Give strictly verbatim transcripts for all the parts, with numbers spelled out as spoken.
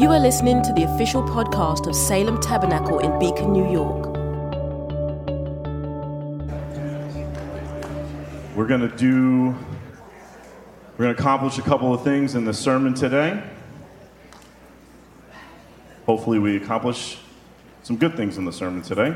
You are listening to the official podcast of Salem Tabernacle in Beacon, New York. We're going to do, we're going to accomplish a couple of things in the sermon today. Hopefully we accomplish some good things in the sermon today.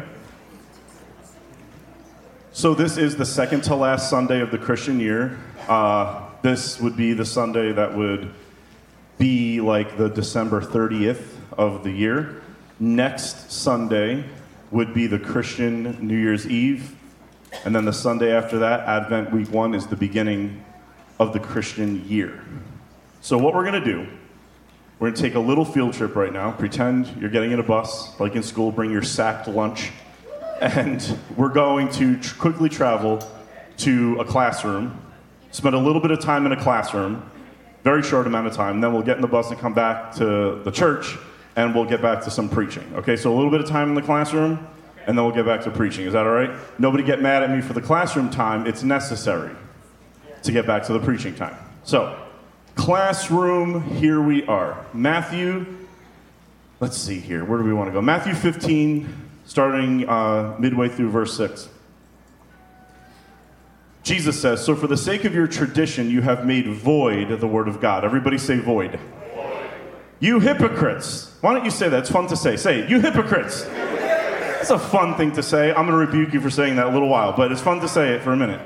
So this is the second to last Sunday of the Christian year. Uh, this would be the Sunday that would be like the December thirtieth of the year. Next Sunday would be the Christian New Year's Eve. And then the Sunday after that, Advent Week one, is the beginning of the Christian year. So what we're going to do, we're going to take a little field trip right now. Pretend you're getting in a bus, like in school, bring your sacked lunch. And we're going to tr- quickly travel to a classroom, spend a little bit of time in a classroom, very short amount of time. Then we'll get in the bus and come back to the church, and we'll get back to some preaching. Okay, so a little bit of time in the classroom, and then we'll get back to preaching. Is that all right? Nobody get mad at me for the classroom time. It's necessary to get back to the preaching time. So, classroom, here we are. Matthew, let's see here. Where do we want to go? Matthew fifteen, starting uh, midway through verse six. Jesus says, "So for the sake of your tradition, you have made void the word of God." Everybody say void. Void. You hypocrites. Why don't you say that? It's fun to say. Say it. You hypocrites. It's a fun thing to say. I'm going to rebuke you for saying that a little while, but it's fun to say it for a minute.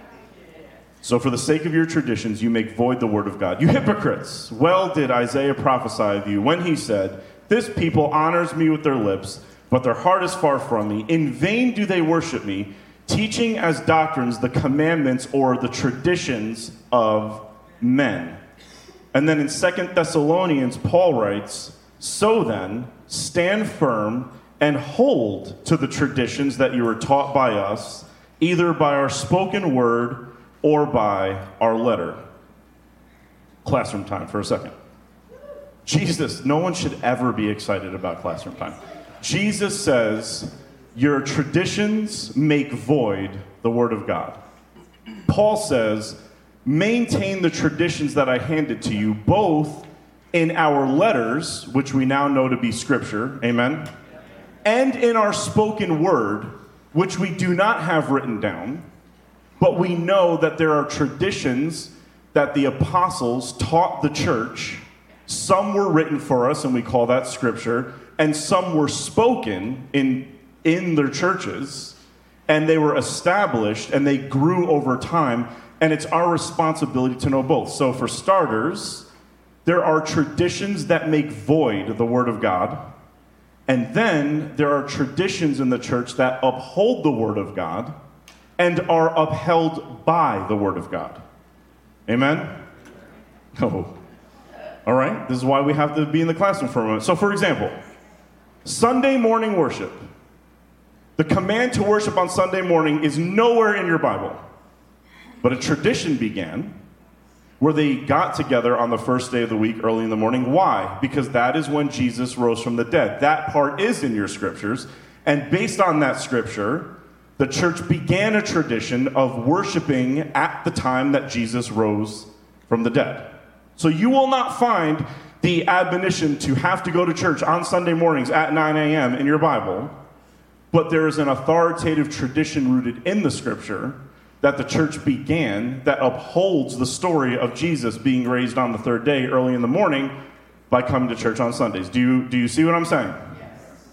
"So for the sake of your traditions, you make void the word of God. You hypocrites. Well did Isaiah prophesy of you when he said, 'This people honors me with their lips, but their heart is far from me. In vain do they worship me, teaching as doctrines the commandments or the traditions of men.'" And then in Second Thessalonians, Paul writes, "So then, stand firm and hold to the traditions that you were taught by us, either by our spoken word or by our letter." Classroom time for a second. Jesus, no one should ever be excited about classroom time. Jesus says, your traditions make void the word of God. Paul says, maintain the traditions that I handed to you, both in our letters, which we now know to be scripture, amen, and in our spoken word, which we do not have written down, but we know that there are traditions that the apostles taught the church. Some were written for us, and we call that scripture, and some were spoken in in their churches, and they were established, and they grew over time, and it's our responsibility to know both. So for starters, there are traditions that make void the word of God, and then there are traditions in the church that uphold the word of God and are upheld by the word of God. Amen? Oh. All right, this is why we have to be in the classroom for a moment. So for example, Sunday morning worship. The command to worship on Sunday morning is nowhere in your Bible. But a tradition began where they got together on the first day of the week early in the morning. Why? Because that is when Jesus rose from the dead. That part is in your scriptures. And based on that scripture, the church began a tradition of worshiping at the time that Jesus rose from the dead. So you will not find the admonition to have to go to church on Sunday mornings at nine a.m. in your Bible. But there is an authoritative tradition rooted in the scripture that the church began that upholds the story of Jesus being raised on the third day early in the morning by coming to church on Sundays. Do you, do you see what I'm saying? Yes.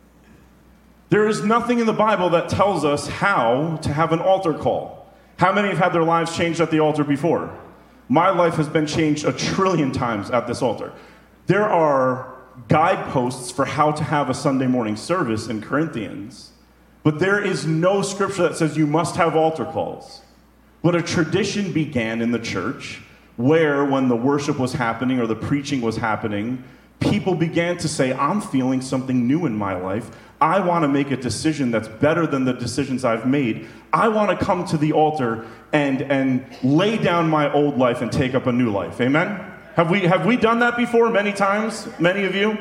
There is nothing in the Bible that tells us how to have an altar call. How many have had their lives changed at the altar before? My life has been changed a trillion times at this altar. There are guideposts for how to have a Sunday morning service in Corinthians, but there is no scripture that says you must have altar calls. But a tradition began in the church where when the worship was happening or the preaching was happening, people began to say, I'm feeling something new in my life. I want to make a decision that's better than the decisions I've made. I want to come to the altar and, and lay down my old life and take up a new life. Amen? Have we have we done that before many times, many of you?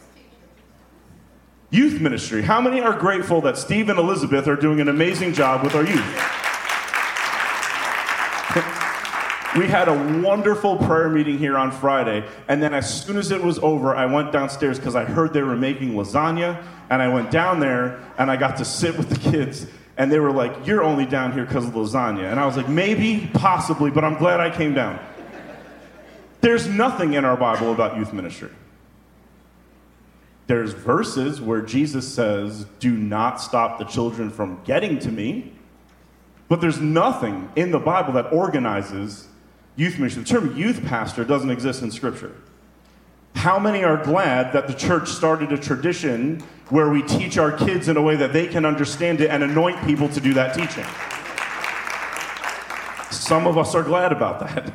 Youth ministry. How many are grateful that Steve and Elizabeth are doing an amazing job with our youth? We had a wonderful prayer meeting here on Friday, and then as soon as it was over, I went downstairs because I heard they were making lasagna, and I went down there, and I got to sit with the kids, and they were like, you're only down here because of lasagna. And I was like, maybe, possibly, but I'm glad I came down. There's nothing in our Bible about youth ministry. There's verses where Jesus says, do not stop the children from getting to me, but there's nothing in the Bible that organizes youth ministry. The term youth pastor doesn't exist in Scripture. How many are glad that the church started a tradition where we teach our kids in a way that they can understand it and anoint people to do that teaching? Some of us are glad about that.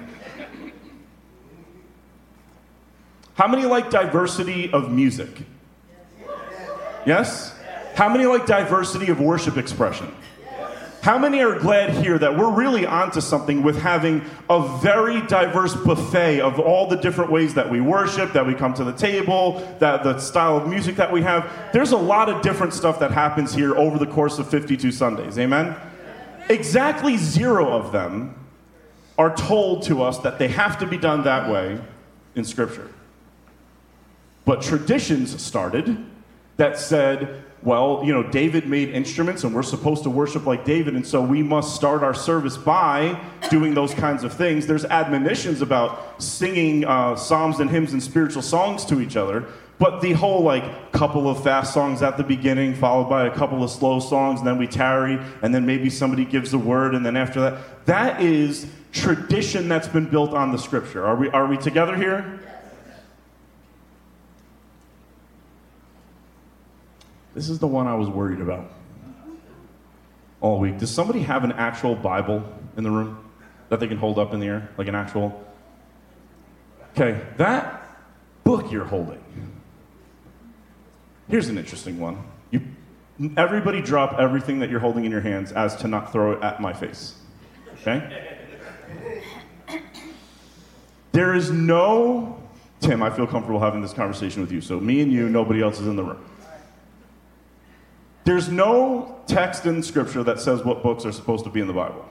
How many like diversity of music? Yes? How many like diversity of worship expression? How many are glad here that we're really onto something with having a very diverse buffet of all the different ways that we worship, that we come to the table, that the style of music that we have? There's a lot of different stuff that happens here over the course of fifty-two Sundays. Amen? Exactly zero of them are told to us that they have to be done that way in Scripture. But traditions started that said, well, you know, David made instruments and we're supposed to worship like David, and so we must start our service by doing those kinds of things. There's admonitions about singing uh, psalms and hymns and spiritual songs to each other, but the whole, like, couple of fast songs at the beginning, followed by a couple of slow songs, and then we tarry, and then maybe somebody gives a word, and then after that, that is tradition that's been built on the Scripture. Are we, are we together here? This is the one I was worried about all week. Does somebody have an actual Bible in the room that they can hold up in the air? Like an actual? Okay, that book you're holding. Here's an interesting one. You, everybody drop everything that you're holding in your hands as to not throw it at my face. Okay? There is no... Tim, I feel comfortable having this conversation with you. So me and you, nobody else is in the room. There's no text in Scripture that says what books are supposed to be in the Bible.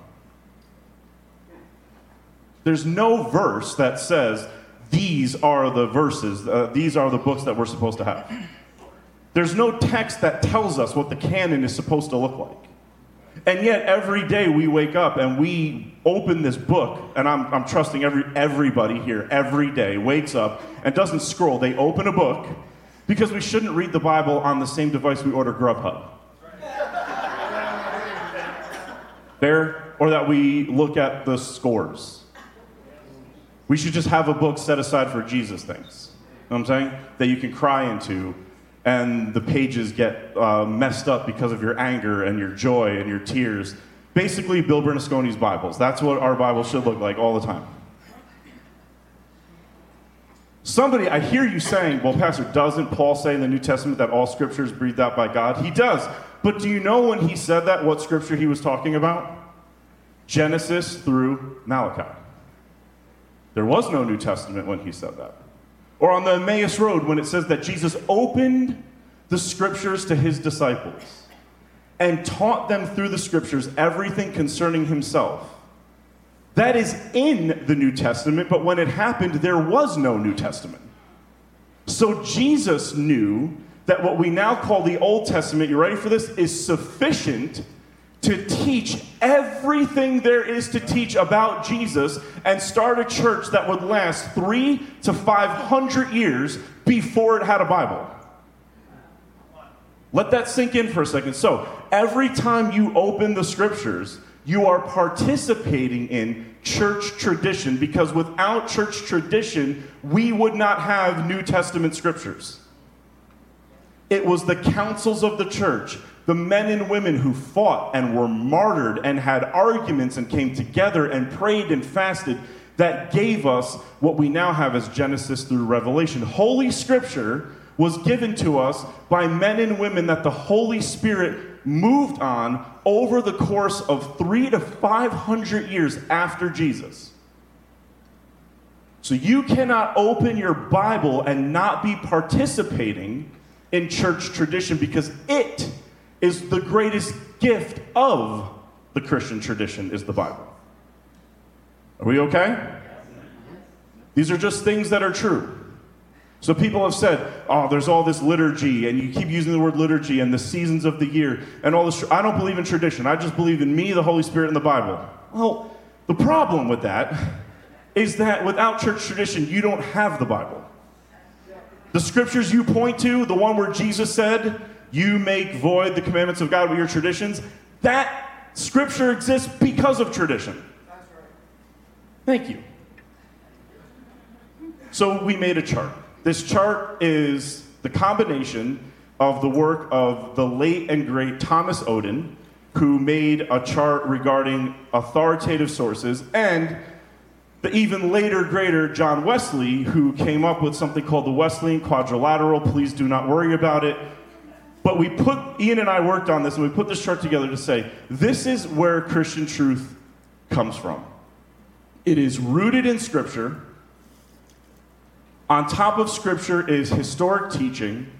There's no verse that says, these are the verses, uh, these are the books that we're supposed to have. There's no text that tells us what the canon is supposed to look like. And yet every day we wake up and we open this book, and I'm, I'm trusting every everybody here every day wakes up and doesn't scroll. They open a book, because we shouldn't read the Bible on the same device we order Grubhub. There, or that we look at the scores. We should just have a book set aside for Jesus things. You know what I'm saying? That you can cry into, and the pages get uh, messed up because of your anger and your joy and your tears. Basically, Bill Bernasconi's Bibles. That's what our Bible should look like all the time. Somebody, I hear you saying, well, Pastor, doesn't Paul say in the New Testament that all Scripture is breathed out by God? He does. But do you know when he said that, what Scripture he was talking about? Genesis through Malachi. There was no New Testament when he said that. Or on the Emmaus Road when it says that Jesus opened the Scriptures to his disciples and taught them through the Scriptures everything concerning himself. That is in the New Testament, but when it happened, there was no New Testament. So Jesus knew that what we now call the Old Testament, you ready for this, is sufficient to teach everything there is to teach about Jesus and start a church that would last three to five hundred years before it had a Bible. Let that sink in for a second. So, every time you open the Scriptures, you are participating in church tradition, because without church tradition, we would not have New Testament Scriptures. It was the councils of the church, the men and women who fought and were martyred and had arguments and came together and prayed and fasted, that gave us what we now have as Genesis through Revelation. Holy Scripture was given to us by men and women that the Holy Spirit moved on over the course of three to five hundred years after Jesus. So you cannot open your Bible and not be participating in church tradition, because it is the greatest gift of the Christian tradition, is the Bible. Are we okay? These are just things that are true. So people have said, oh, there's all this liturgy, and you keep using the word liturgy and the seasons of the year and all this. I don't believe in tradition. I just believe in me, the Holy Spirit, and the Bible. Well, the problem with that is that without church tradition, you don't have the Bible. The scriptures you point to, the one where Jesus said, you make void the commandments of God with your traditions, that scripture exists because of tradition. Thank you. So we made a chart. This chart is the combination of the work of the late and great Thomas Oden, who made a chart regarding authoritative sources, and the even later greater John Wesley, who came up with something called the Wesleyan Quadrilateral. Please do not worry about it. But we put, Ian and I worked on this, and we put this chart together to say, this is where Christian truth comes from. It is rooted in Scripture. On top of Scripture is historic teaching.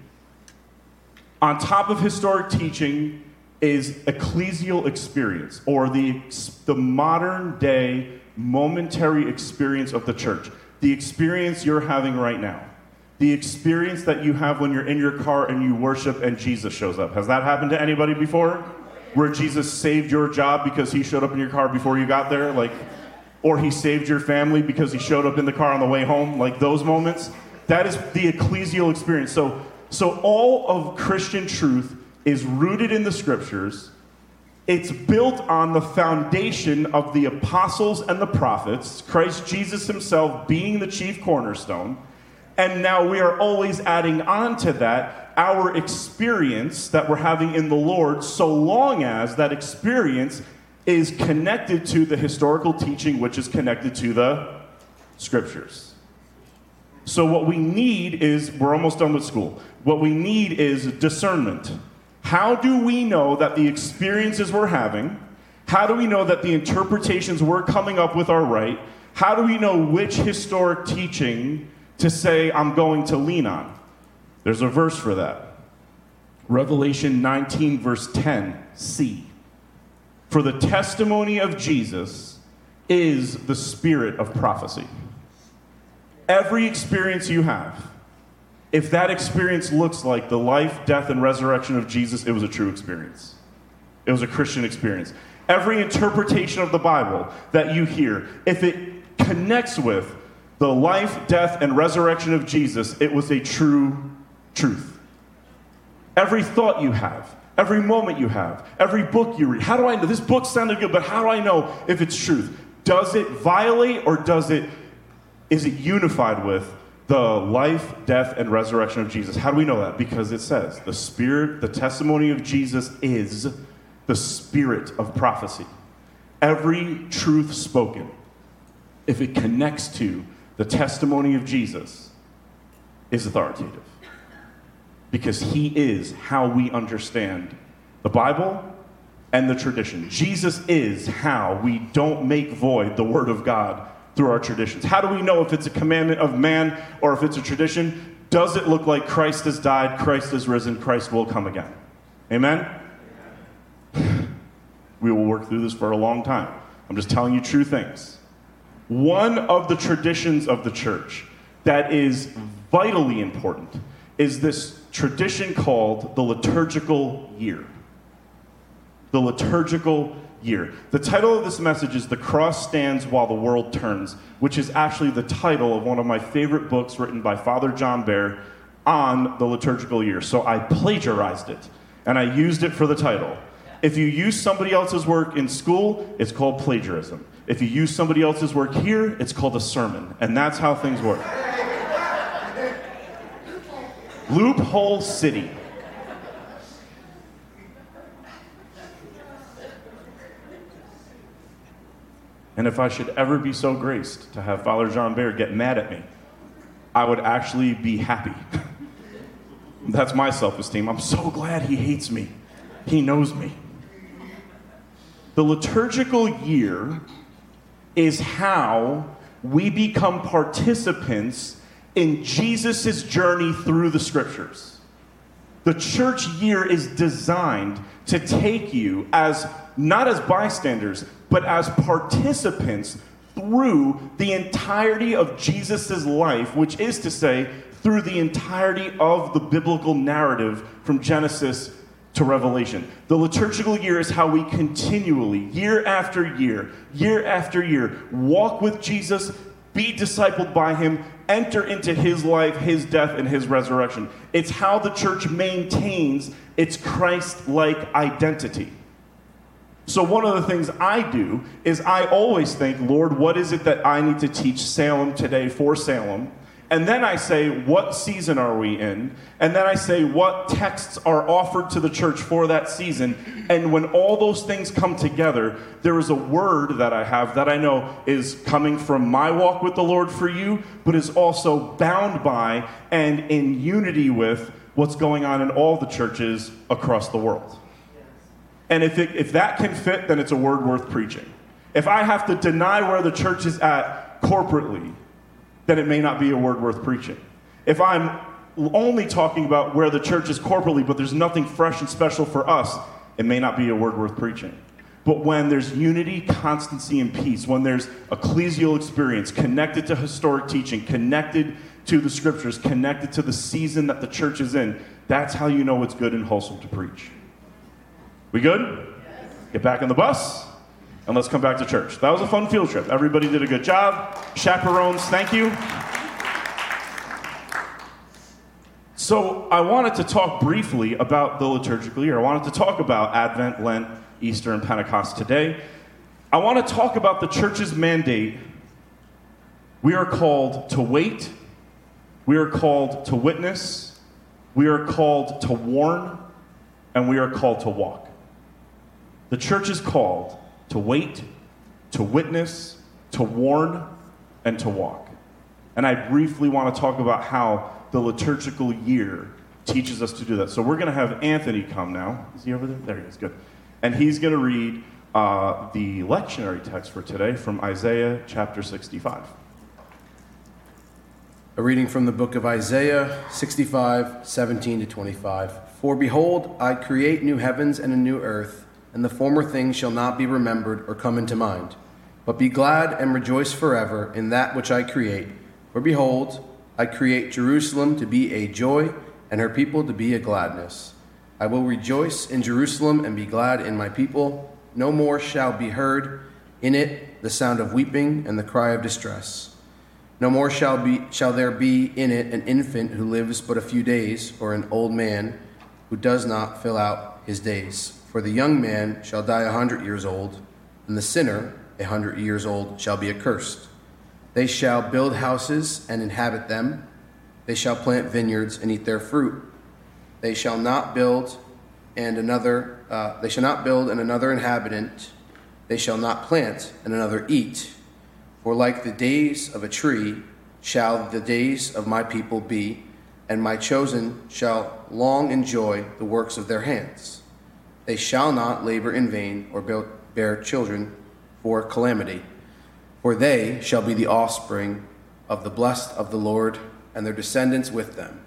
On top of historic teaching is ecclesial experience, or the, the modern day momentary experience of the church. The experience you're having right now. The experience that you have when you're in your car and you worship and Jesus shows up. Has that happened to anybody before? Where Jesus saved your job because he showed up in your car before you got there? Like, or he saved your family because he showed up in the car on the way home? Like those moments? That is the ecclesial experience. So, so all of Christian truth is rooted in the scriptures. It's built on the foundation of the apostles and the prophets, Christ Jesus himself being the chief cornerstone. And now we are always adding on to that our experience that we're having in the Lord, so long as that experience is connected to the historical teaching, which is connected to the scriptures. So what we need is, we're almost done with school. What we need is discernment. How do we know that the experiences we're having, how do we know that the interpretations we're coming up with are right? How do we know which historic teaching to say I'm going to lean on? There's a verse for that. Revelation nineteen, verse ten, C. For the testimony of Jesus is the spirit of prophecy. Every experience you have, if that experience looks like the life, death, and resurrection of Jesus, it was a true experience. It was a Christian experience. Every interpretation of the Bible that you hear, if it connects with the life, death, and resurrection of Jesus, it was a true truth. Every thought you have, every moment you have, every book you read, how do I know? This book sounded good, but how do I know if it's truth? Does it violate, or does it, is it unified with the life, death, and resurrection of Jesus? How do we know that? Because it says, the spirit, the testimony of Jesus is the spirit of prophecy. Every truth spoken, if it connects to the testimony of Jesus, is authoritative. Because he is how we understand the Bible and the tradition. Jesus is how we don't make void the word of God through our traditions. How do we know if it's a commandment of man or if it's a tradition? Does it look like Christ has died, Christ has risen, Christ will come again? Amen? We will work through this for a long time. I'm just telling you true things. One of the traditions of the church that is vitally important is this tradition called the liturgical year. The liturgical year. The title of this message is The Cross Stands While the World Turns, which is actually the title of one of my favorite books written by Father John Bear on the liturgical year. So I plagiarized it, and I used it for the title. If you use somebody else's work in school, it's called plagiarism. If you use somebody else's work here, it's called a sermon. And that's how things work. Loophole City. And if I should ever be so graced to have Father John Bear get mad at me, I would actually be happy. That's my self-esteem. I'm so glad he hates me. He knows me. The liturgical year is how we become participants in Jesus' journey through the scriptures. The church year is designed to take you as, not as bystanders, but as participants through the entirety of Jesus' life, which is to say, through the entirety of the biblical narrative from Genesis to Revelation. The liturgical year is how we continually, year after year, year after year, walk with Jesus, be discipled by him, enter into his life, his death, and his resurrection. It's how the church maintains its Christ-like identity. So one of the things I do is I always think, Lord, what is it that I need to teach Salem today for Salem? And then I say, what season are we in? And then I say, what texts are offered to the church for that season? And when all those things come together, there is a word that I have that I know is coming from my walk with the Lord for you, but is also bound by and in unity with what's going on in all the churches across the world. And if it, if that can fit, then it's a word worth preaching. If I have to deny where the church is at corporately, then it may not be a word worth preaching. If I'm only talking about where the church is corporately, but there's nothing fresh and special for us, it may not be a word worth preaching. But when there's unity, constancy, and peace, when there's ecclesial experience connected to historic teaching, connected to the scriptures, connected to the season that the church is in, that's how you know it's good and wholesome to preach. We good? Yes. Get back on the bus. And let's come back to church. That was a fun field trip. Everybody did a good job. Chaperones, thank you. So I wanted to talk briefly about the liturgical year. I wanted to talk about Advent, Lent, Easter, and Pentecost today. I want to talk about the church's mandate. We are called to wait. We are called to witness. We are called to warn. And we are called to walk. The church is called to wait, to witness, to warn, and to walk. And I briefly want to talk about how the liturgical year teaches us to do that. So we're going to have Anthony come now. Is he over there? There he is, good. And he's going to read uh, the lectionary text for today from Isaiah chapter sixty-five. A reading from the book of Isaiah sixty-five, seventeen to twenty-five. For behold, I create new heavens and a new earth, and the former things shall not be remembered or come into mind. But be glad and rejoice forever in that which I create. For behold, I create Jerusalem to be a joy, and her people to be a gladness. I will rejoice in Jerusalem and be glad in my people. No more shall be heard in it the sound of weeping and the cry of distress. No more shall be shall there be in it an infant who lives but a few days, or an old man who does not fill out his days. For the young man shall die a hundred years old, and the sinner a hundred years old shall be accursed. They shall build houses and inhabit them. They shall plant vineyards and eat their fruit. They shall not build and another. Uh, they shall not build and another inhabitant. They shall not plant and another eat. For like the days of a tree shall the days of my people be, and my chosen shall long enjoy the works of their hands. They shall not labor in vain or bear children for calamity. For they shall be the offspring of the blessed of the Lord, and their descendants with them.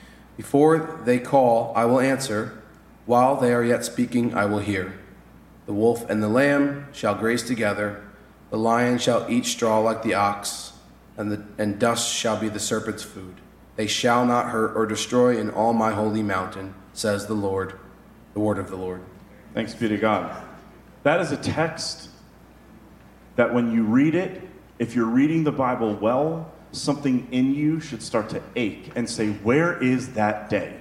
Before they call, I will answer. While they are yet speaking, I will hear. The wolf and the lamb shall graze together. The lion shall eat straw like the ox, and, the, and dust shall be the serpent's food. They shall not hurt or destroy in all my holy mountain, says the Lord. The word of the Lord. Thanks be to God. That is a text that when you read it, if you're reading the Bible well, something in you should start to ache and say, where is that day?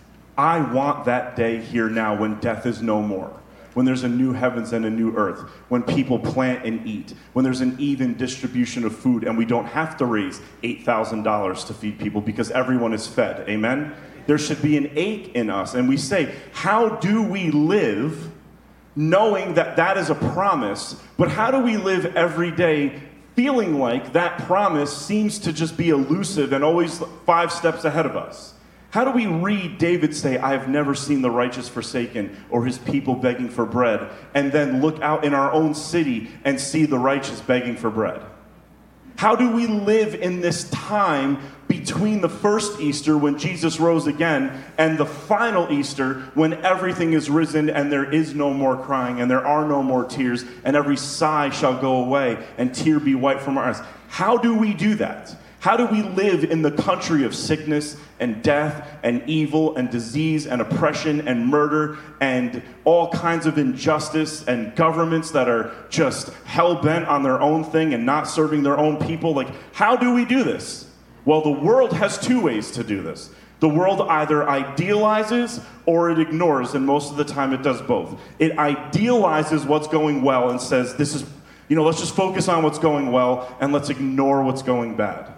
I want that day here now when death is no more, when there's a new heavens and a new earth, when people plant and eat, when there's an even distribution of food and we don't have to raise eight thousand dollars to feed people because everyone is fed. Amen? There should be an ache in us. And we say, how do we live knowing that that is a promise, but how do we live every day feeling like that promise seems to just be elusive and always five steps ahead of us? How do we read David say, I have never seen the righteous forsaken or his people begging for bread, and then look out in our own city and see the righteous begging for bread? How do we live in this time between the first Easter when Jesus rose again and the final Easter when everything is risen and there is no more crying and there are no more tears and every sigh shall go away and tear be wiped from our eyes? How do we do that? How do we live in the country of sickness and death and evil and disease and oppression and murder and all kinds of injustice and governments that are just hell-bent on their own thing and not serving their own people? Like, how do we do this? Well, the world has two ways to do this. The world either idealizes or it ignores, and most of the time it does both. It idealizes what's going well and says, this is, you know, let's just focus on what's going well and let's ignore what's going bad.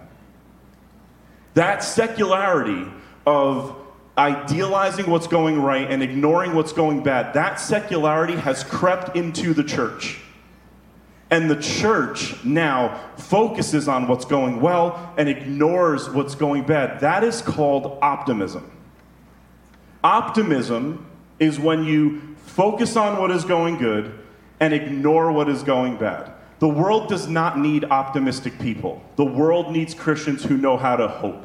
That secularity of idealizing what's going right and ignoring what's going bad, that secularity has crept into the church. And the church now focuses on what's going well and ignores what's going bad. That is called optimism. Optimism is when you focus on what is going good and ignore what is going bad. The world does not need optimistic people. The world needs Christians who know how to hope.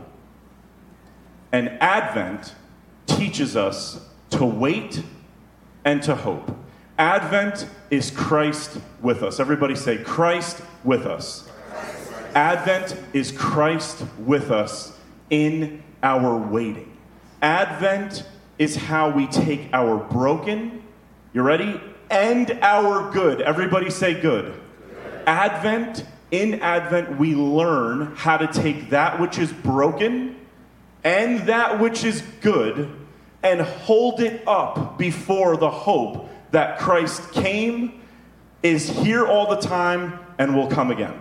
And Advent teaches us to wait and to hope. Advent is Christ with us. Everybody say, Christ with us. Advent is Christ with us in our waiting. Advent is how we take our broken, you ready? And our good. Everybody say good. Advent, in Advent, we learn how to take that which is broken and that which is good and hold it up before the hope that Christ came, is here all the time, and will come again.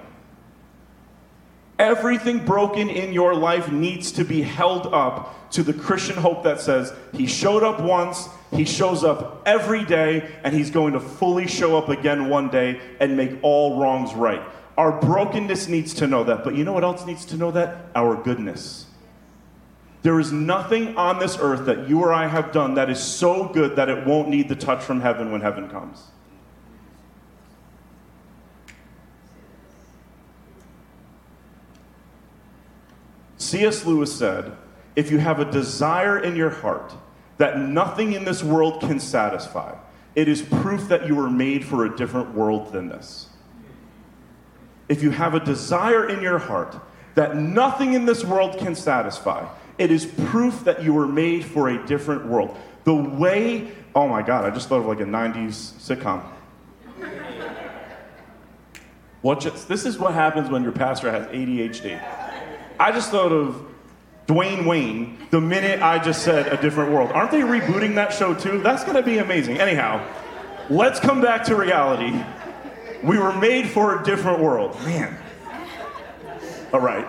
Everything broken in your life needs to be held up to the Christian hope that says he showed up once, he shows up every day, and he's going to fully show up again one day and make all wrongs right. Our brokenness needs to know that, but you know what else needs to know that? Our goodness. There is nothing on this earth that you or I have done that is so good that it won't need the touch from heaven when heaven comes. C S Lewis said, if you have a desire in your heart that nothing in this world can satisfy, it is proof that you were made for a different world than this. If you have a desire in your heart that nothing in this world can satisfy, it is proof that you were made for a different world. The way, oh my God, I just thought of like a nineties sitcom. What just, this is what happens when your pastor has A D H D. I just thought of Dwayne Wayne the minute I just said a different world. Aren't they rebooting that show too? That's going to be amazing. Anyhow, let's come back to reality. We were made for a different world. Man. All right.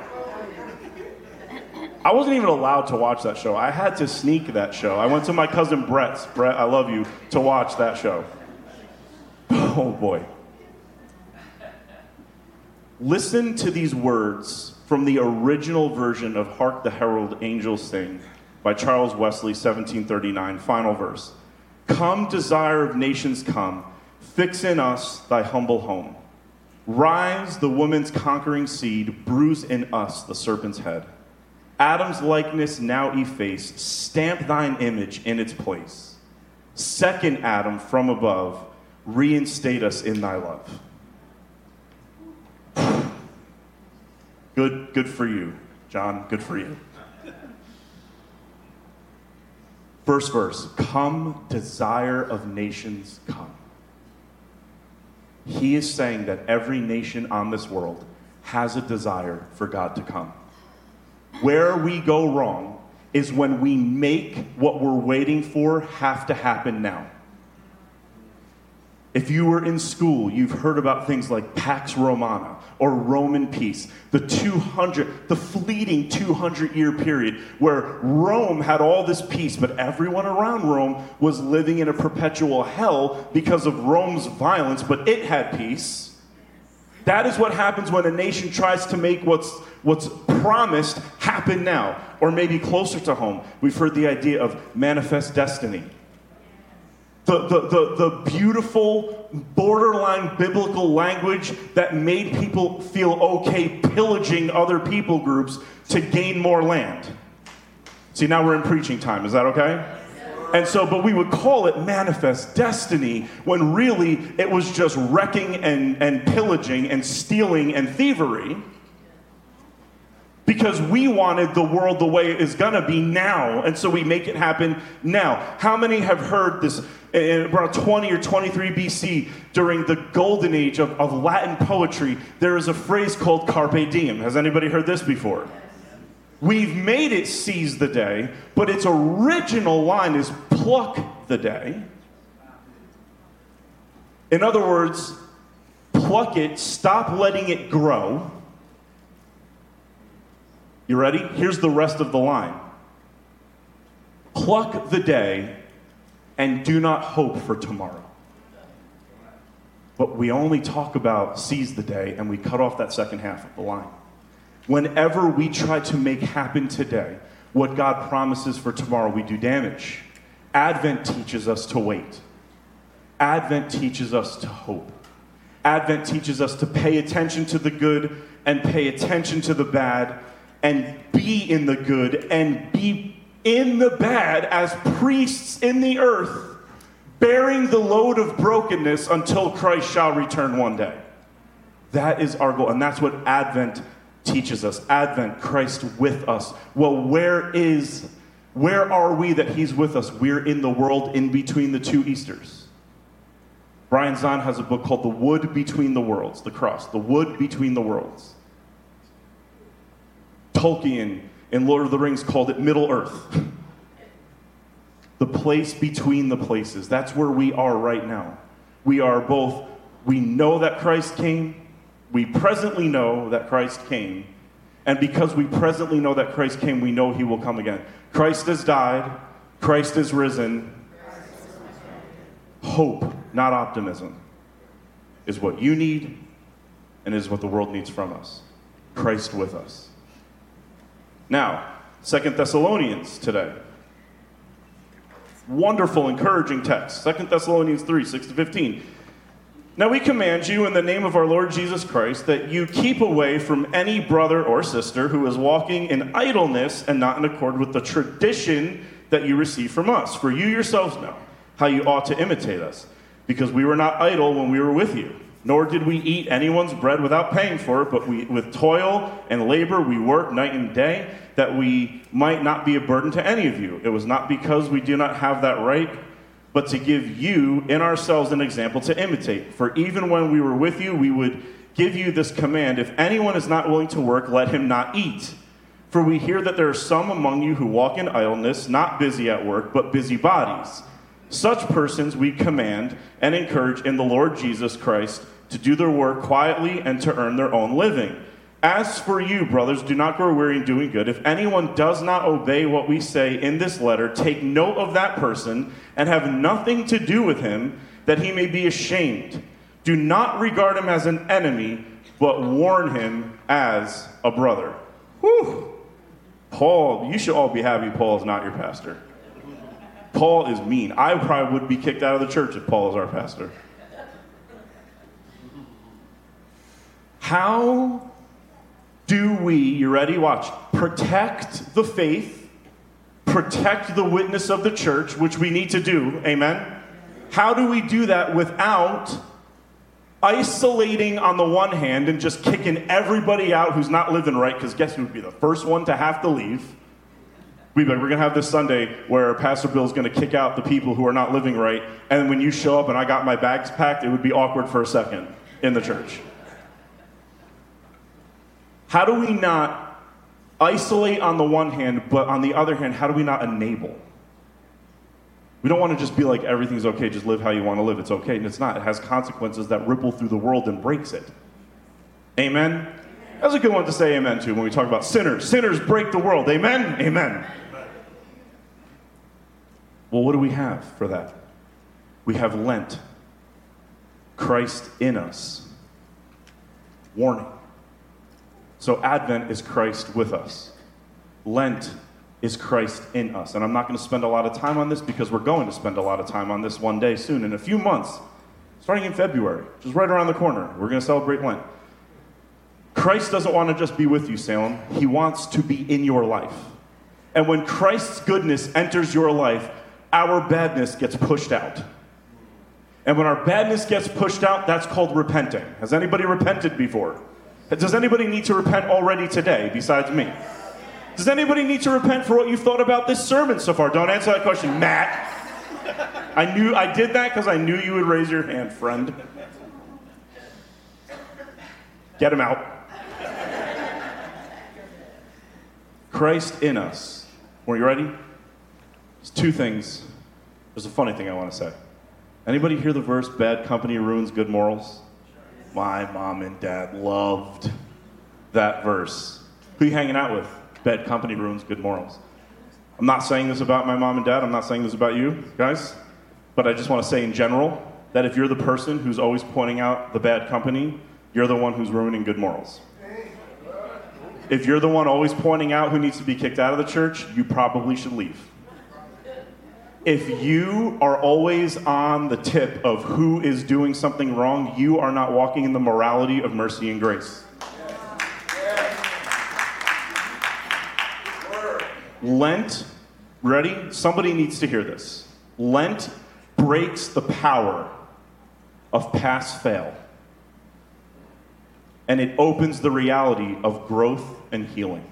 I wasn't even allowed to watch that show. I had to sneak that show. I went to my cousin Brett's, Brett, I love you, to watch that show. Oh boy. Listen to these words from the original version of Hark the Herald Angels Sing by Charles Wesley, seventeen thirty-nine, final verse. Come, desire of nations, come, fix in us thy humble home. Rise, the woman's conquering seed, bruise in us the serpent's head. Adam's likeness now efface, stamp thine image in its place. Second Adam from above, reinstate us in thy love. Good, good for you, John, good for you. First verse, come, desire of nations, come. He is saying that every nation on this world has a desire for God to come. Where we go wrong is when we make what we're waiting for have to happen now. If you were in school, you've heard about things like Pax Romana or Roman peace, the two hundred, the fleeting two hundred year period where Rome had all this peace, but everyone around Rome was living in a perpetual hell because of Rome's violence, but it had peace. That is what happens when a nation tries to make what's what's promised happen now, or maybe closer to home. We've heard the idea of manifest destiny. The, the, the, the beautiful, borderline biblical language that made people feel okay pillaging other people groups to gain more land. See, now we're in preaching time. Is that okay? And so, but we would call it manifest destiny when really it was just wrecking and, and pillaging and stealing and thievery. Because we wanted the world the way it is going to be now, and so we make it happen now. How many have heard this in around twenty or twenty-three B C, during the golden age of, of Latin poetry? There is a phrase called carpe diem. Has anybody heard this before? We've made it seize the day, but its original line is pluck the day. In other words, pluck it, stop letting it grow. You ready? Here's the rest of the line. Pluck the day and do not hope for tomorrow. But we only talk about seize the day and we cut off that second half of the line. Whenever we try to make happen today what God promises for tomorrow, we do damage. Advent teaches us to wait. Advent teaches us to hope. Advent teaches us to pay attention to the good and pay attention to the bad, and be in the good and be in the bad as priests in the earth, bearing the load of brokenness until Christ shall return one day. That is our goal, and that's what Advent teaches us. Advent, Christ with us. Well, where is, where are we that he's with us? We're in the world in between the two Easters. Brian Zahn has a book called The Wood Between the Worlds, the cross, the wood between the worlds. Tolkien in Lord of the Rings called it Middle Earth. The place between the places. That's where we are right now. We are both, we know that Christ came, we presently know that Christ came, and because we presently know that Christ came, we know he will come again. Christ has died, Christ is risen. Hope, not optimism, is what you need and is what the world needs from us. Christ with us. Now, Second Thessalonians today. Wonderful, encouraging text. Second Thessalonians three, six to fifteen. Now we command you in the name of our Lord Jesus Christ that you keep away from any brother or sister who is walking in idleness and not in accord with the tradition that you receive from us. For you yourselves know how you ought to imitate us, because we were not idle when we were with you. Nor did we eat anyone's bread without paying for it, but we, with toil and labor we worked night and day, that we might not be a burden to any of you. It was not because we do not have that right, but to give you in ourselves an example to imitate. For even when we were with you, we would give you this command: if anyone is not willing to work, let him not eat. For we hear that there are some among you who walk in idleness, not busy at work, but busybodies. Such persons we command and encourage in the Lord Jesus Christ to do their work quietly and to earn their own living. As for you, brothers, do not grow weary in doing good. If anyone does not obey what we say in this letter, take note of that person and have nothing to do with him, that he may be ashamed. Do not regard him as an enemy, but warn him as a brother. Whew. Paul, you should all be happy Paul is not your pastor. Paul is mean. I probably would be kicked out of the church if Paul is our pastor. How do we, you ready? Watch. Protect the faith, protect the witness of the church, which we need to do. Amen? How do we do that without isolating on the one hand and just kicking everybody out who's not living right? Because guess who would be the first one to have to leave? We'd be like, we're going to have this Sunday where Pastor Bill's going to kick out the people who are not living right, and when you show up and I got my bags packed, it would be awkward for a second in the church. How do we not isolate on the one hand, but on the other hand, how do we not enable? We don't want to just be like, everything's okay, just live how you want to live. It's okay, and it's not. It has consequences that ripple through the world and breaks it. Amen? That's a good one to say amen to when we talk about sinners. Sinners break the world. Amen? Amen. Well, what do we have for that? We have Lent. Christ in us. Warning. So Advent is Christ with us. Lent is Christ in us. And I'm not going to spend a lot of time on this because we're going to spend a lot of time on this one day soon. In a few months, starting in February, just right around the corner, we're going to celebrate Lent. Christ doesn't want to just be with you, Salem. He wants to be in your life. And when Christ's goodness enters your life, our badness gets pushed out. And when our badness gets pushed out, that's called repenting. Has anybody repented before? Does anybody need to repent already today besides me? Does anybody need to repent for what you've thought about this sermon so far? Don't answer that question, Matt. I knew I did that because I knew you would raise your hand, friend. Get him out. Christ in us. Are you ready? There's two things. There's a funny thing I want to say. Anybody hear the verse, bad company ruins good morals? My mom and dad loved that verse. Who are you hanging out with? Bad company ruins good morals. I'm not saying this about my mom and dad. I'm not saying this about you, guys. But I just want to say in general that if you're the person who's always pointing out the bad company, you're the one who's ruining good morals. If you're the one always pointing out who needs to be kicked out of the church, you probably should leave. If you are always on the tip of who is doing something wrong, you are not walking in the morality of mercy and grace. Lent, ready? Somebody needs to hear this. Lent breaks the power of pass-fail. And it opens the reality of growth and healing.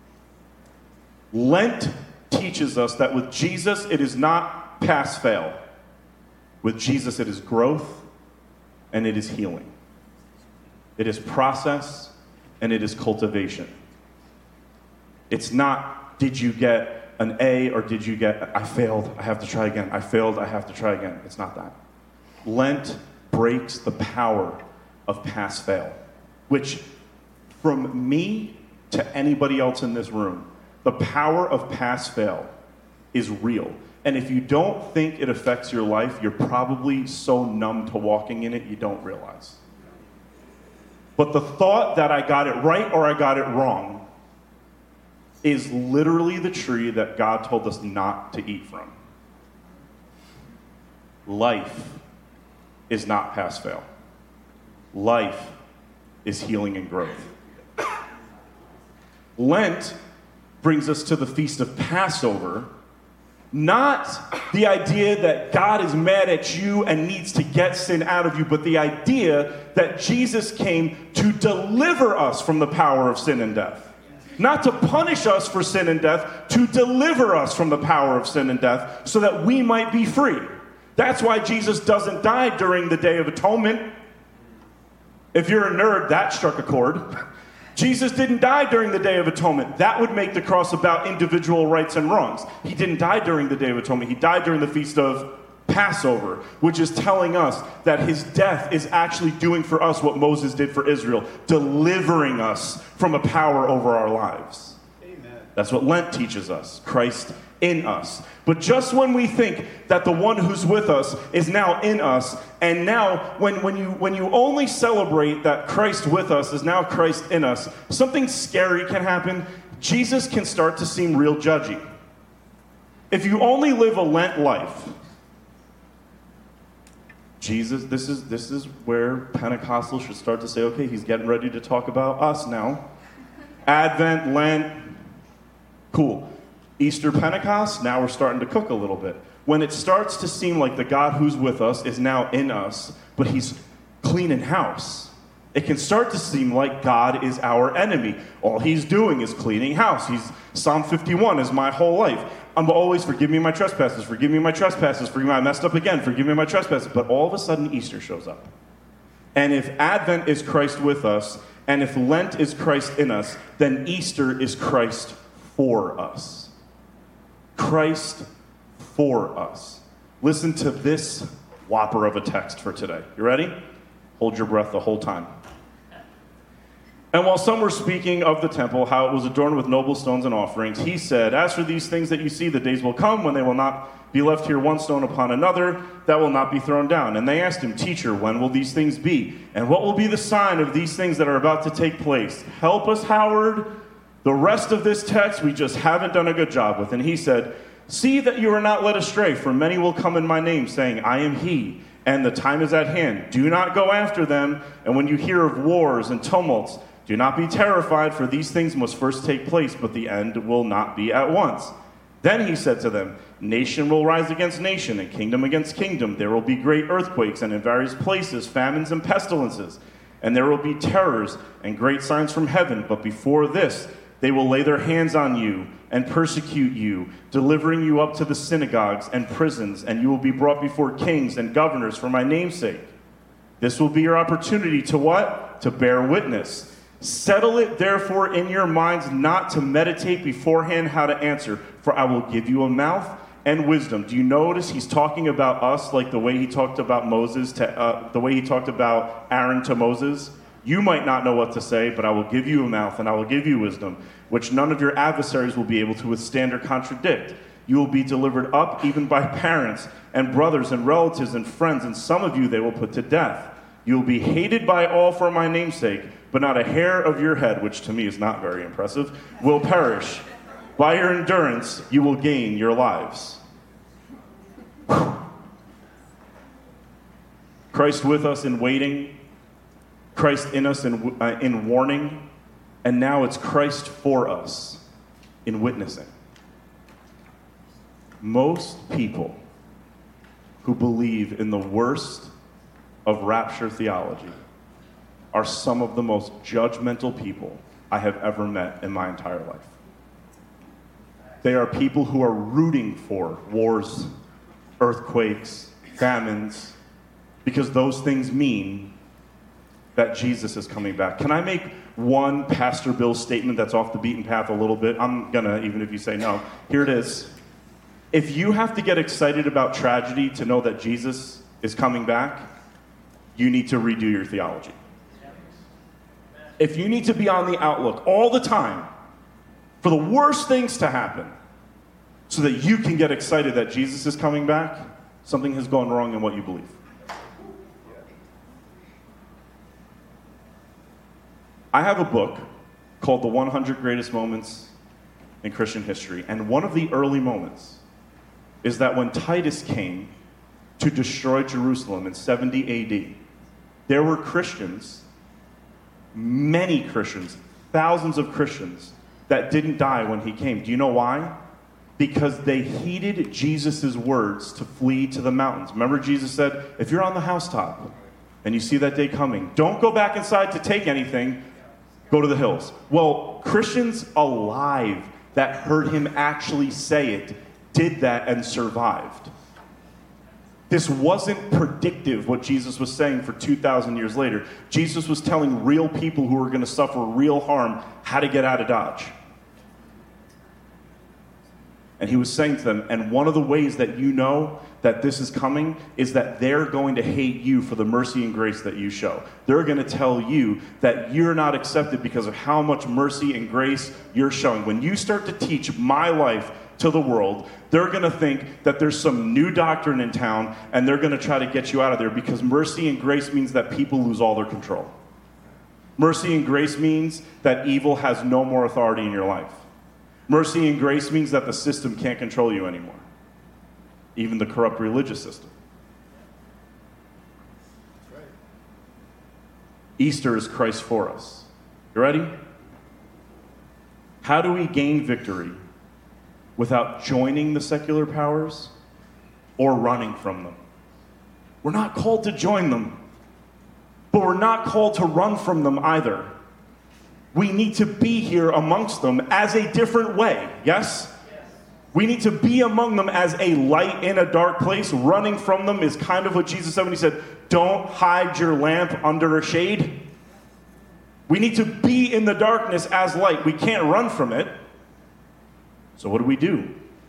Lent teaches us that with Jesus, it is not pass-fail. With Jesus, it is growth and it is healing. It is process and it is cultivation. It's not, did you get an A or did you get, I failed, I have to try again. I failed, I have to try again. It's not that. Lent breaks the power of pass-fail, which from me to anybody else in this room, the power of pass-fail is real. And if you don't think it affects your life, you're probably so numb to walking in it, you don't realize. But the thought that I got it right or I got it wrong is literally the tree that God told us not to eat from. Life is not pass-fail. Life is healing and growth. Lent brings us to the Feast of Passover, not the idea that God is mad at you and needs to get sin out of you, but the idea that Jesus came to deliver us from the power of sin and death. Not to punish us for sin and death, to deliver us from the power of sin and death so that we might be free. That's why Jesus doesn't die during the Day of Atonement. If you're a nerd, that struck a chord. Jesus didn't die during the Day of Atonement. That would make the cross about individual rights and wrongs. He didn't die during the Day of Atonement. He died during the Feast of Passover, which is telling us that his death is actually doing for us what Moses did for Israel, delivering us from a power over our lives. Amen. That's what Lent teaches us, Christ in us. But just when we think that the one who's with us is now in us, and now when, when, you, when you only celebrate that Christ with us is now Christ in us, something scary can happen. Jesus can start to seem real judgy. If you only live a Lent life, Jesus, this is, this is where Pentecostals should start to say, okay, he's getting ready to talk about us now. Advent, Lent, cool. Easter, Pentecost, now we're starting to cook a little bit. When it starts to seem like the God who's with us is now in us, but he's cleaning house, it can start to seem like God is our enemy. All he's doing is cleaning house. He's Psalm fifty-one is my whole life. I'm always, forgive me my trespasses, forgive me my trespasses, forgive me, I messed up again, forgive me my trespasses. But all of a sudden, Easter shows up. And if Advent is Christ with us, and if Lent is Christ in us, then Easter is Christ for us. Christ for us. Listen to this whopper of a text for today. You ready? Hold your breath the whole time. And while some were speaking of the temple, how it was adorned with noble stones and offerings, he said, as for these things that you see, the days will come when they will not be left here one stone upon another, that will not be thrown down. And they asked him, Teacher, when will these things be? And what will be the sign of these things that are about to take place? Help us, Howard. The rest of this text we just haven't done a good job with. And he said, see that you are not led astray, for many will come in my name, saying, I am he, and the time is at hand. Do not go after them. And when you hear of wars and tumults, do not be terrified, for these things must first take place, but the end will not be at once. Then he said to them, nation will rise against nation, and kingdom against kingdom. There will be great earthquakes, and in various places famines and pestilences. And there will be terrors and great signs from heaven. But before this, they will lay their hands on you and persecute you, delivering you up to the synagogues and prisons, and you will be brought before kings and governors for my name's sake. This will be your opportunity to what? To bear witness. Settle it, therefore, in your minds not to meditate beforehand how to answer, for I will give you a mouth and wisdom. Do you notice he's talking about us like the way he talked about Moses, to, uh, the way he talked about Aaron to Moses? You might not know what to say, but I will give you a mouth and I will give you wisdom, which none of your adversaries will be able to withstand or contradict. You will be delivered up even by parents and brothers and relatives and friends, and some of you they will put to death. You will be hated by all for my name's sake, but not a hair of your head, which to me is not very impressive, will perish. By your endurance, you will gain your lives. Christ with us in waiting, Christ in us in, uh, in warning, and now it's Christ for us in witnessing. Most people who believe in the worst of rapture theology are some of the most judgmental people I have ever met in my entire life. They are people who are rooting for wars, earthquakes, famines, because those things mean that Jesus is coming back. Can I make one Pastor Bill statement that's off the beaten path a little bit? I'm gonna, even if you say no. Here it is. If you have to get excited about tragedy to know that Jesus is coming back, you need to redo your theology. If you need to be on the outlook all the time for the worst things to happen so that you can get excited that Jesus is coming back, something has gone wrong in what you believe. I have a book called The one hundred Greatest Moments in Christian History, and one of the early moments is that when Titus came to destroy Jerusalem in seventy A D, there were Christians, many Christians, thousands of Christians, that didn't die when he came. Do you know why? Because they heeded Jesus' words to flee to the mountains. Remember Jesus said, if you're on the housetop and you see that day coming, don't go back inside to take anything, go to the hills. Well, Christians alive that heard him actually say it did that and survived. This wasn't predictive, what Jesus was saying for two thousand years later. Jesus was telling real people who were going to suffer real harm how to get out of Dodge. And he was saying to them, and one of the ways that you know that this is coming is that they're going to hate you for the mercy and grace that you show. They're going to tell you that you're not accepted because of how much mercy and grace you're showing. When you start to teach my life to the world, they're going to think that there's some new doctrine in town, and they're going to try to get you out of there, because mercy and grace means that people lose all their control. Mercy and grace means that evil has no more authority in your life. Mercy and grace means that the system can't control you anymore, even the corrupt religious system. Right. Easter is Christ for us. You ready? How do we gain victory without joining the secular powers or running from them? We're not called to join them, but we're not called to run from them either. We need to be here amongst them as a different way, yes? Yes? We need to be among them as a light in a dark place. Running from them is kind of what Jesus said when he said, don't hide your lamp under a shade. We need to be in the darkness as light. We can't run from it. So what do we do?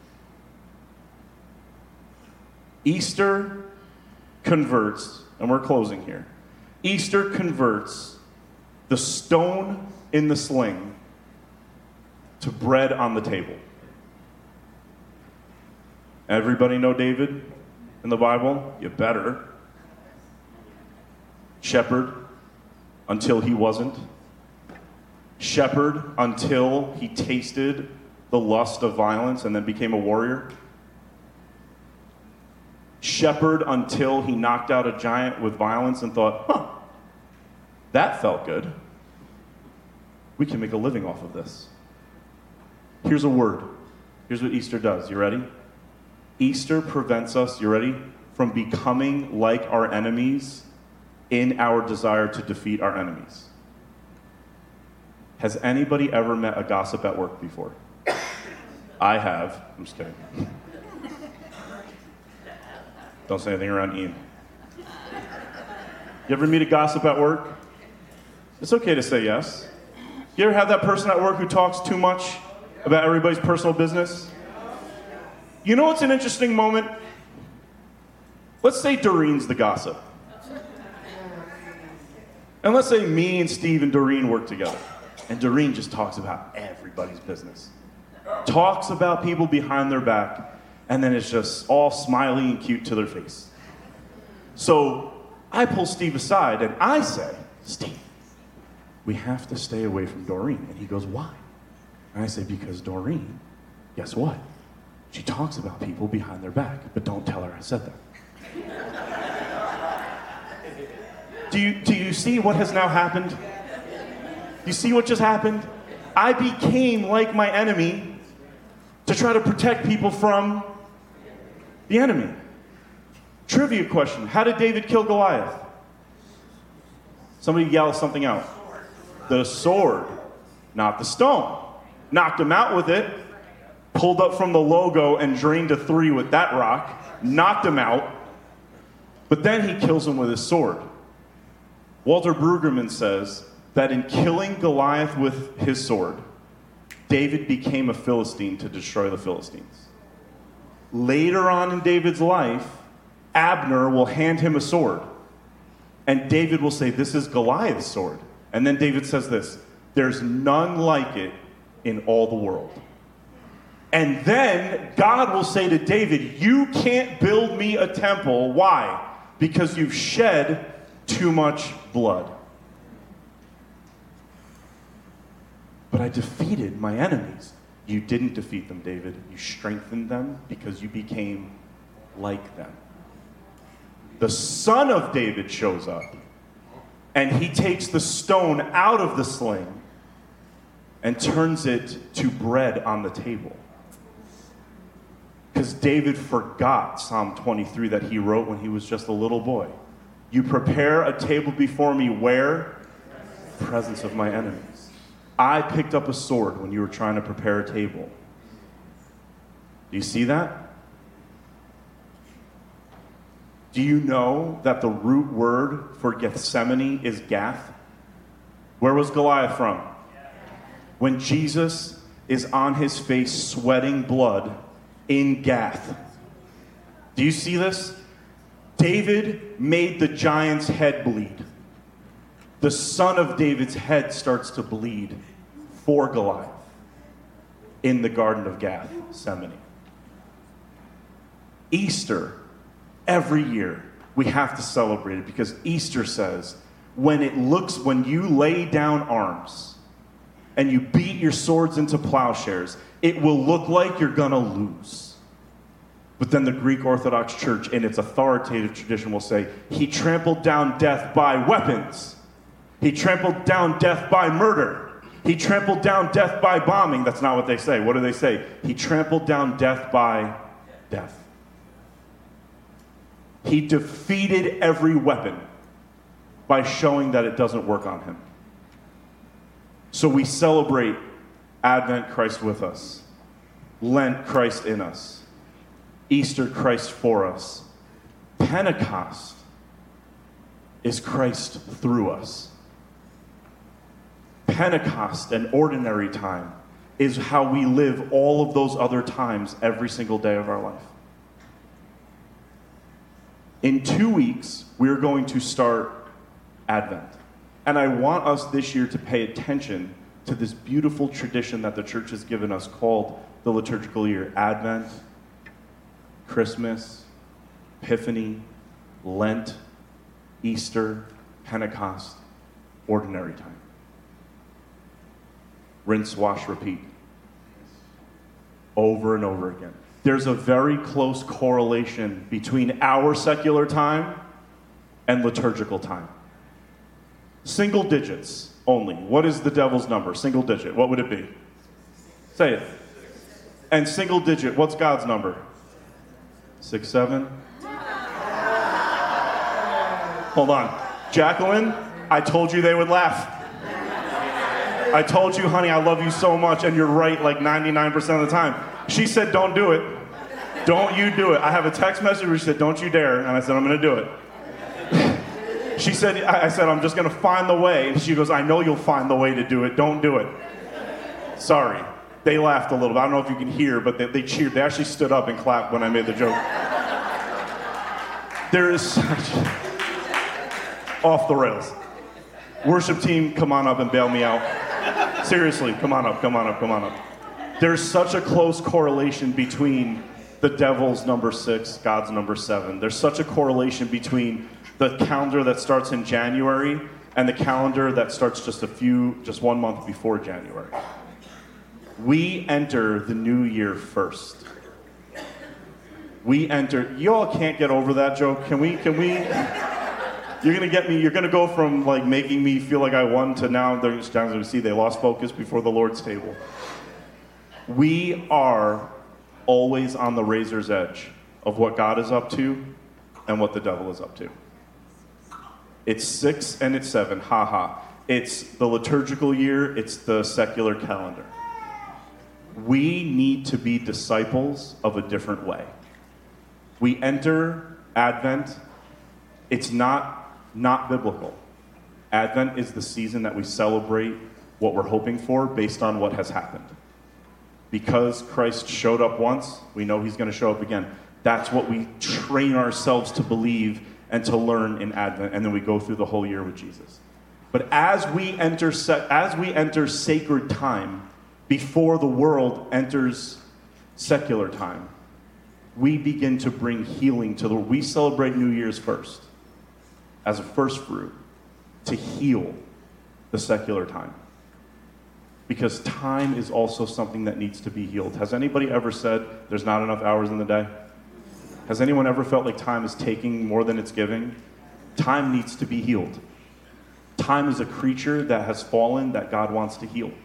Easter converts, and we're closing here. Easter converts the stone in the sling to bread on the table. Everybody know David in the Bible? You better. Shepherd until he wasn't. Shepherd until he tasted the lust of violence and then became a warrior. Shepherd until he knocked out a giant with violence and thought, huh, that felt good. We can make a living off of this. Here's a word. Here's what Easter does. You ready? Easter prevents us, you ready, from becoming like our enemies in our desire to defeat our enemies. Has anybody ever met a gossip at work before? I have. I'm just kidding. Don't say anything around Ian. You ever meet a gossip at work? It's okay to say yes. You ever have that person at work who talks too much about everybody's personal business? You know what's an interesting moment? Let's say Doreen's the gossip. And let's say me and Steve and Doreen work together. And Doreen just talks about everybody's business. Talks about people behind their back. And then it's just all smiley and cute to their face. So I pull Steve aside and I say, Steve, we have to stay away from Doreen. And he goes, why? And I say, because Doreen, guess what? She talks about people behind their back, but don't tell her I said that. do you, do you see what has now happened? You see what just happened? I became like my enemy to try to protect people from the enemy. Trivia question. How did David kill Goliath? Somebody yell something out. The sword, not the stone. Knocked him out with it, pulled up from the logo and drained a three with that rock, knocked him out, but then he kills him with his sword. Walter Brueggemann says that in killing Goliath with his sword, David became a Philistine to destroy the Philistines. Later on in David's life, Abner will hand him a sword, and David will say, this is Goliath's sword. And then David says this, there's none like it in all the world. And then God will say to David, you can't build me a temple. Why? Because you've shed too much blood. But I defeated my enemies. You didn't defeat them, David. You strengthened them because you became like them. The son of David shows up, and he takes the stone out of the sling and turns it to bread on the table. Because David forgot Psalm twenty-three that he wrote when he was just a little boy. You prepare a table before me where? Presence of my enemies. I picked up a sword when you were trying to prepare a table. Do you see that? Do you know that the root word for Gethsemane is Gath? Where was Goliath from? When Jesus is on his face sweating blood in Gath. Do you see this? David made the giant's head bleed. The son of David's head starts to bleed for Goliath in the Garden of Gethsemane. Easter, every year, we have to celebrate it because Easter says, when it looks, when you lay down arms and you beat your swords into plowshares, it will look like you're gonna lose. But then the Greek Orthodox Church, in its authoritative tradition, will say, he trampled down death by weapons. He trampled down death by murder. He trampled down death by bombing. That's not what they say. What do they say? He trampled down death by death. He defeated every weapon by showing that it doesn't work on him. So we celebrate Advent, Christ with us. Lent, Christ in us. Easter, Christ for us. Pentecost is Christ through us. Pentecost, an ordinary time, is how we live all of those other times every single day of our life. In two weeks, we're going to start Advent. And I want us this year to pay attention to this beautiful tradition that the church has given us called the liturgical year. Advent, Christmas, Epiphany, Lent, Easter, Pentecost, ordinary time. Rinse, wash, repeat. Over and over again. There's a very close correlation between our secular time and liturgical time. Single digits only. What is the devil's number? Single digit. What would it be? Say it. And single digit, what's God's number? Six, seven? Hold on. Jacqueline, I told you they would laugh. I told you, honey, I love you so much, and you're right like ninety-nine percent of the time. She said, don't do it. Don't you do it. I have a text message where she said, don't you dare. And I said, I'm going to do it. She said, I said, I'm just going to find the way. And she goes, I know you'll find the way to do it. Don't do it. Sorry. They laughed a little bit. I don't know if you can hear, but they, they cheered. They actually stood up and clapped when I made the joke. There is such... Off the rails. Worship team, come on up and bail me out. Seriously, come on up, come on up, come on up. There's such a close correlation between the devil's number six, God's number seven. There's such a correlation between the calendar that starts in January and the calendar that starts just a few, just one month before January. We enter the new year first. We enter, you all can't get over that joke. Can we, can we? You're going to get me, you're going to go from like making me feel like I won to now they're just going to see they lost focus before the Lord's table. We are always on the razor's edge of what God is up to and what the devil is up to. It's six and it's seven, ha ha. It's the liturgical year, it's the secular calendar. We need to be disciples of a different way. We enter Advent, it's not Not biblical. Advent is the season that we celebrate what we're hoping for based on what has happened. Because Christ showed up once, we know he's going to show up again. That's what we train ourselves to believe and to learn in Advent, and then we go through the whole year with Jesus. But as we enter as we enter sacred time, before the world enters secular time, we begin to bring healing to the we celebrate New Year's first. As a first fruit, to heal the secular time. Because time is also something that needs to be healed. Has anybody ever said there's not enough hours in the day? Has anyone ever felt like time is taking more than it's giving? Time needs to be healed. Time is a creature that has fallen that God wants to heal.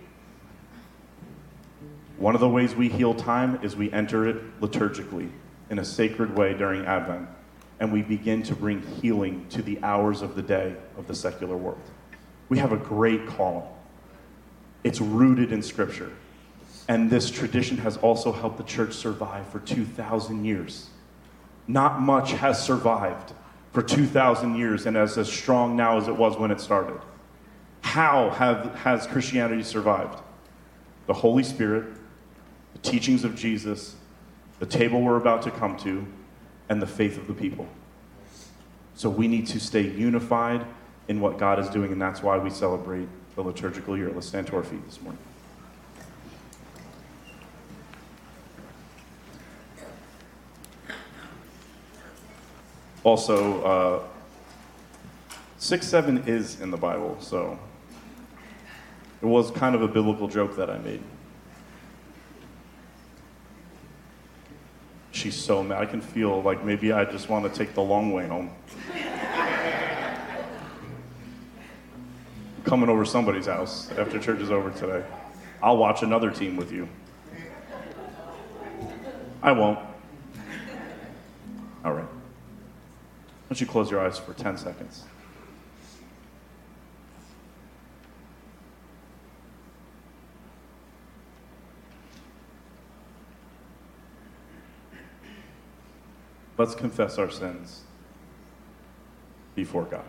One of the ways we heal time is we enter it liturgically in a sacred way during Advent. And we begin to bring healing to the hours of the day of the secular world. We have a great calling. It's rooted in Scripture. And this tradition has also helped the church survive for two thousand years. Not much has survived for two thousand years and is as strong now as it was when it started. How have, has Christianity survived? The Holy Spirit, the teachings of Jesus, the table we're about to come to, and the faith of the people. So we need to stay unified in what God is doing, and that's why we celebrate the liturgical year. Let's stand to our feet this morning. Also, uh, six seven is in the Bible, so it was kind of a biblical joke that I made. She's so mad. I can feel like maybe I just want to take the long way home. I'm coming over somebody's house after church is over today. I'll watch another team with you. I won't. All right. Why don't you close your eyes for ten seconds? Let's confess our sins before God.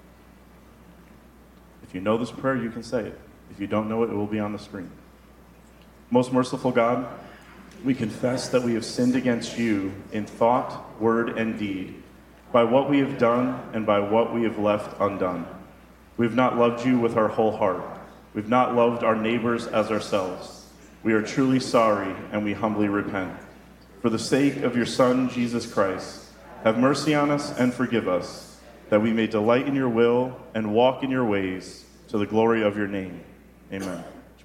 If you know this prayer, you can say it. If you don't know it, it will be on the screen. Most merciful God, we confess that we have sinned against you in thought, word, and deed, by what we have done and by what we have left undone. We have not loved you with our whole heart. We've not loved our neighbors as ourselves. We are truly sorry, and we humbly repent. For the sake of your Son, Jesus Christ, have mercy on us and forgive us, that we may delight in your will and walk in your ways to the glory of your name. Amen.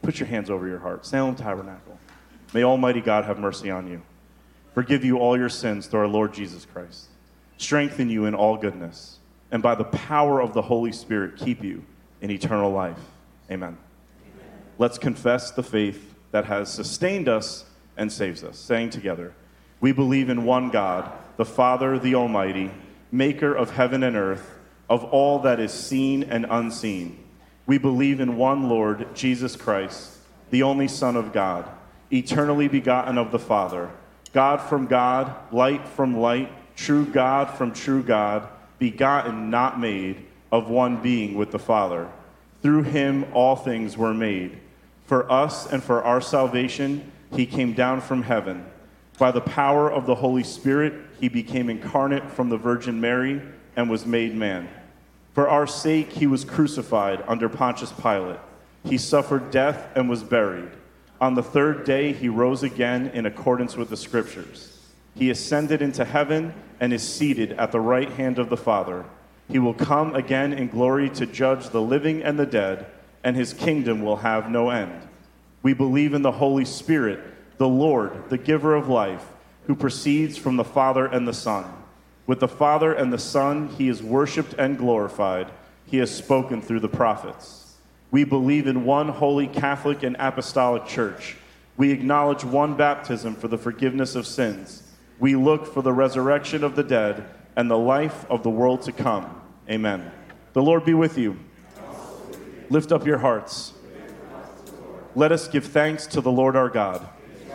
Put your hands over your heart. Salem Tabernacle. May Almighty God have mercy on you. Forgive you all your sins through our Lord Jesus Christ. Strengthen you in all goodness. And by the power of the Holy Spirit, keep you in eternal life. Amen. Amen. Let's confess the faith that has sustained us and saves us, saying together, we believe in one God, the Father, the Almighty, maker of heaven and earth, of all that is seen and unseen. We believe in one Lord, Jesus Christ, the only Son of God, eternally begotten of the Father, God from God, light from light, true God from true God, begotten, not made, of one being with the Father. Through him all things were made. For us and for our salvation, he came down from heaven. By the power of the Holy Spirit, he became incarnate from the Virgin Mary and was made man. For our sake, he was crucified under Pontius Pilate. He suffered death and was buried. On the third day, he rose again in accordance with the Scriptures. He ascended into heaven and is seated at the right hand of the Father. He will come again in glory to judge the living and the dead, and his kingdom will have no end. We believe in the Holy Spirit, the Lord, the giver of life, who proceeds from the Father and the Son. With the Father and the Son, he is worshipped and glorified. He has spoken through the prophets. We believe in one holy Catholic and apostolic church. We acknowledge one baptism for the forgiveness of sins. We look for the resurrection of the dead and the life of the world to come. Amen. The Lord be with you. Lift up your hearts. Let us give thanks to the Lord our God.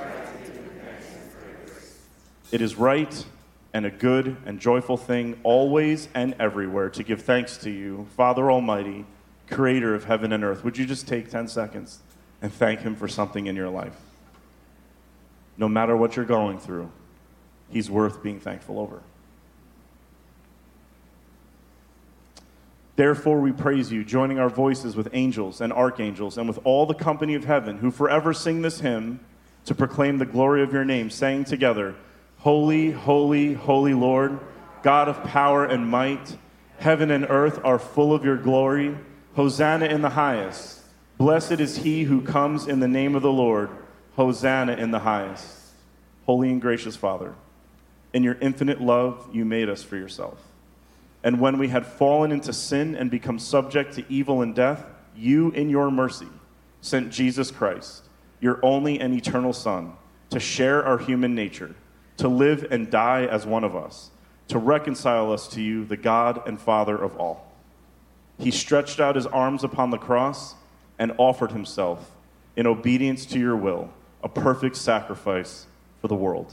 It is right and a good and joyful thing always and everywhere to give thanks to you, Father Almighty, creator of heaven and earth. Would you just take ten seconds and thank him for something in your life? No matter what you're going through, he's worth being thankful over. Therefore, we praise you, joining our voices with angels and archangels and with all the company of heaven, who forever sing this hymn to proclaim the glory of your name, saying together, Holy, holy, holy Lord, God of power and might, heaven and earth are full of your glory. Hosanna in the highest. Blessed is he who comes in the name of the Lord. Hosanna in the highest. Holy and gracious Father, in your infinite love, you made us for yourself. And when we had fallen into sin and become subject to evil and death, you, in your mercy, sent Jesus Christ, your only and eternal Son, to share our human nature, to live and die as one of us, to reconcile us to you, the God and Father of all. He stretched out his arms upon the cross and offered himself in obedience to your will, a perfect sacrifice for the world.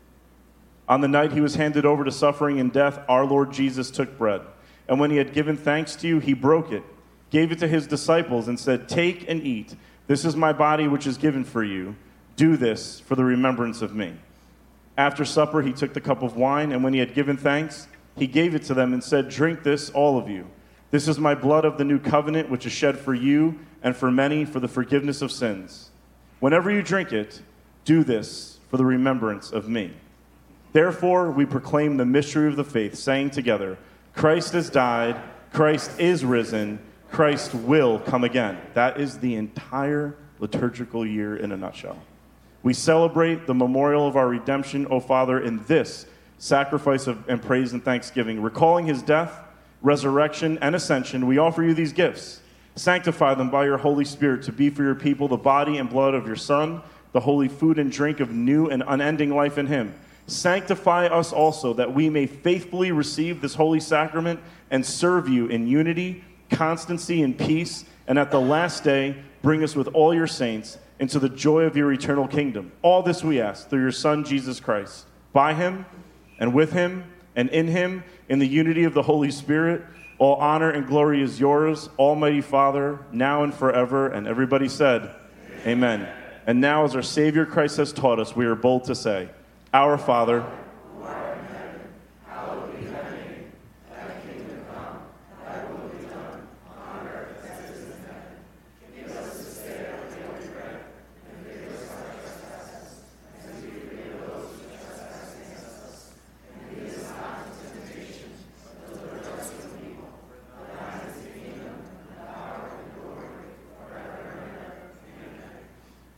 On the night he was handed over to suffering and death, our Lord Jesus took bread, and when he had given thanks to you, he broke it, gave it to his disciples, and said, Take and eat. This is my body which is given for you. Do this for the remembrance of me. After supper, he took the cup of wine, and when he had given thanks, he gave it to them and said, Drink this, all of you. This is my blood of the new covenant, which is shed for you and for many for the forgiveness of sins. Whenever you drink it, do this for the remembrance of me. Therefore, we proclaim the mystery of the faith, saying together, Christ has died, Christ is risen, Christ will come again. That is the entire liturgical year in a nutshell. We celebrate the memorial of our redemption, O Father, in this sacrifice of and praise and thanksgiving. Recalling his death, resurrection, and ascension, we offer you these gifts. Sanctify them by your Holy Spirit to be for your people the body and blood of your Son, the holy food and drink of new and unending life in him. Sanctify us also, that we may faithfully receive this holy sacrament and serve you in unity, constancy, and peace, and at the last day bring us with all your saints into the joy of your eternal kingdom. All this we ask through your Son, Jesus Christ. By him, and with him, and in him, in the unity of the Holy Spirit, all honor and glory is yours, Almighty Father, now and forever. And everybody said, Amen. Amen. And now, as our Savior Christ has taught us, we are bold to say, Our Father, who art in heaven, hallowed be thy name. Thy kingdom come, thy will be done, on earth as it is in heaven. Give us this day our daily bread, and forgive us our trespasses, as we forgive those who trespass against us. And lead us not into temptation, but deliver us from evil. For thine is the kingdom, and the power, and the glory, forever and ever. Amen.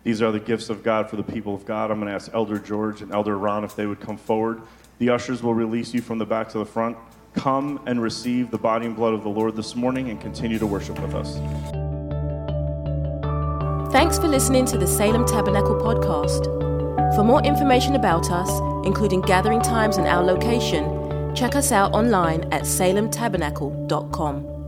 These are the gifts of God for the people of God. I'm going to ask Elder George and Elder Ron if they would come forward. The ushers will release you from the back to the front. Come and receive the body and blood of the Lord this morning and continue to worship with us. Thanks for listening to the Salem Tabernacle podcast. For more information about us, including gathering times and our location, check us out online at salem tabernacle dot com.